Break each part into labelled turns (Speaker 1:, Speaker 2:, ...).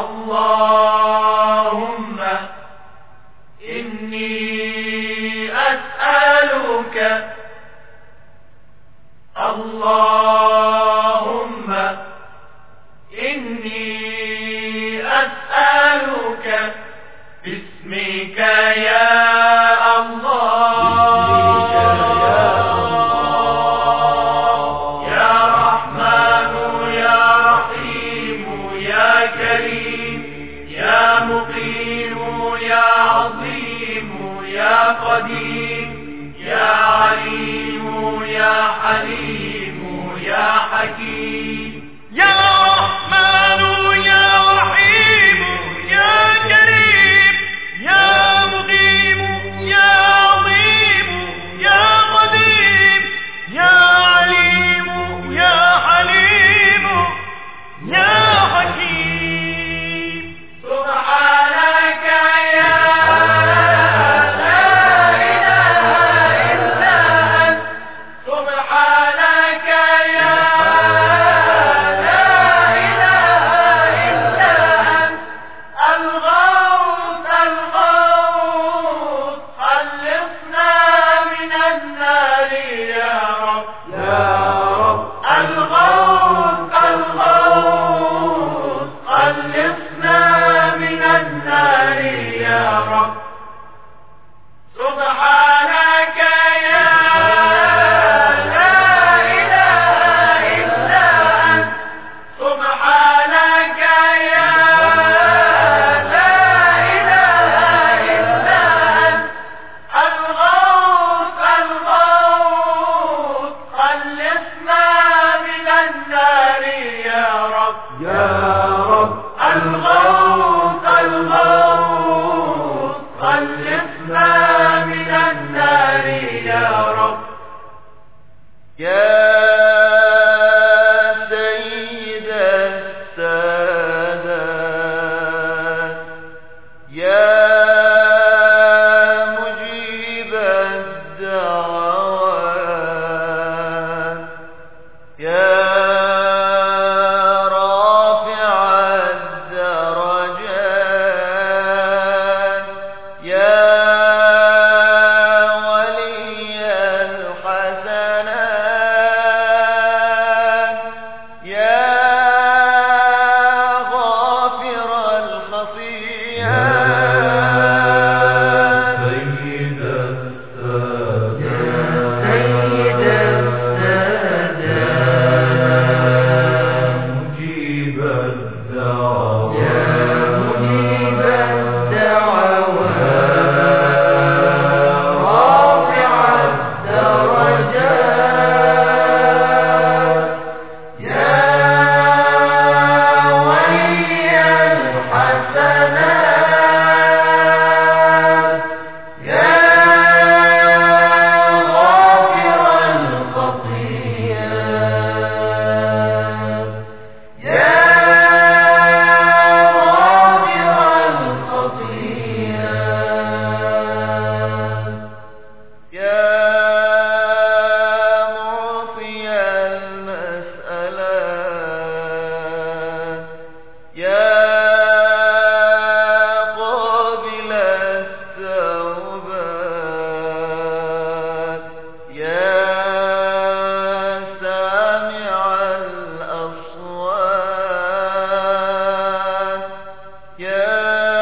Speaker 1: اللهم إني أسألك، اللهم إني أسألك باسمك يا الله، يا رحمن يا رحيم يا كريم يا مقيم يا عظيم يا قديم يا عليم يا حليم يا حكيم،
Speaker 2: يا رحمن يا رحيم يا كريم يا مقيم يا عظيم يا قديم يا عليم يا حليم يا حكيم.
Speaker 1: سبحانك يا لا إله إلا أنت، سبحانك يا لا إله إلا أنت، الغوث الغوث خلصنا من النار يا رب، يا رب الغوث الغوث خلصنا من النار يا رب. سبحانك يا لا إله إلا أنت، سبحانك يا لا إله إلا أنت، الغوث الغوث خلصنا من النار يا رب، يا رب الغوث الغوث خلصنا من النار يا رب.
Speaker 2: يا سيد السادات، يا مجيب الدعوات، يا رافع الدرجات، يا ولي الحسنات، يا غافر الخطيئات،
Speaker 1: سيد السادات،
Speaker 2: سيد السادات،
Speaker 1: مجيب الدعوات،
Speaker 2: يا مجيب الدعوات، رافع الدرجات، يا ولي الحسنات، يا غافر الخطيئات، يا غافر الخطيئات، يا معطي المسألات، يا قابل التوبات، يا سامع الأصوات، يا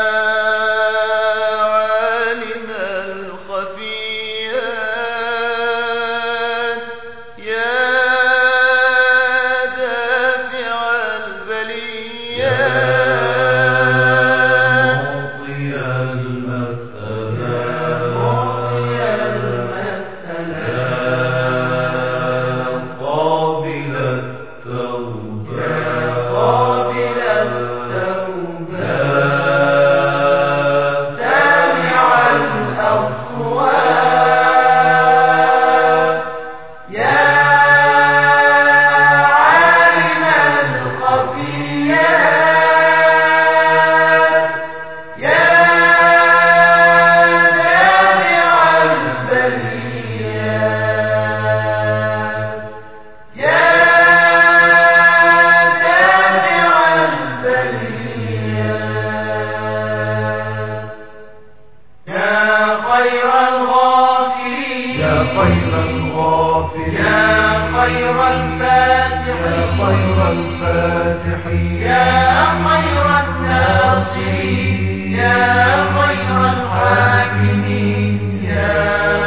Speaker 2: عالم الخفيات، يا دافع البليات،
Speaker 1: معطي المسألات،
Speaker 2: معطي المسألات،
Speaker 1: قابل التوبات،
Speaker 2: قابل التوبات، سامع الأصوات، يا عالم الخفيات، يا دافع البليات، يا دافع البليات، خير الناصرين يا خير الحاكمين يا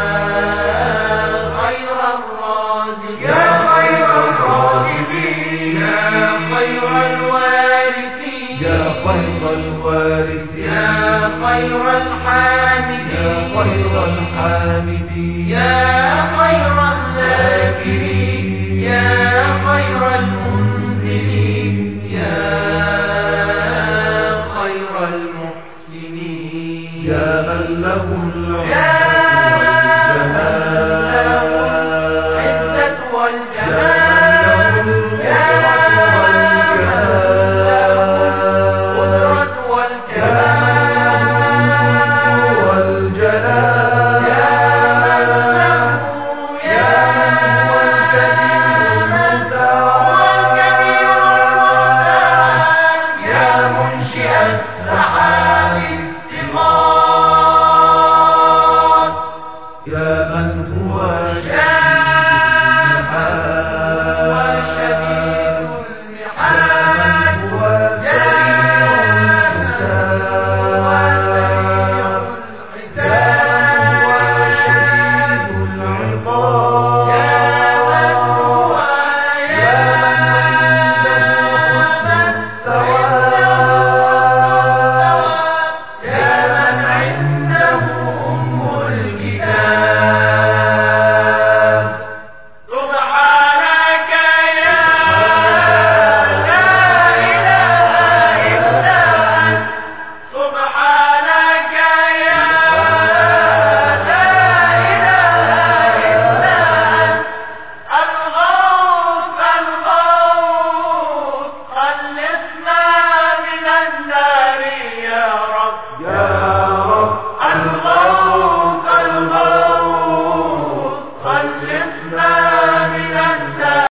Speaker 2: خير الرازقين يا خير الراغبين يا خير الوارثين
Speaker 1: يا خير الوارثين
Speaker 2: يا خير الحامدين
Speaker 1: يا خير الحامدين
Speaker 2: يا خير الذاكرين يا خير المنزلين يا خير المحسنين
Speaker 1: يا من له العلم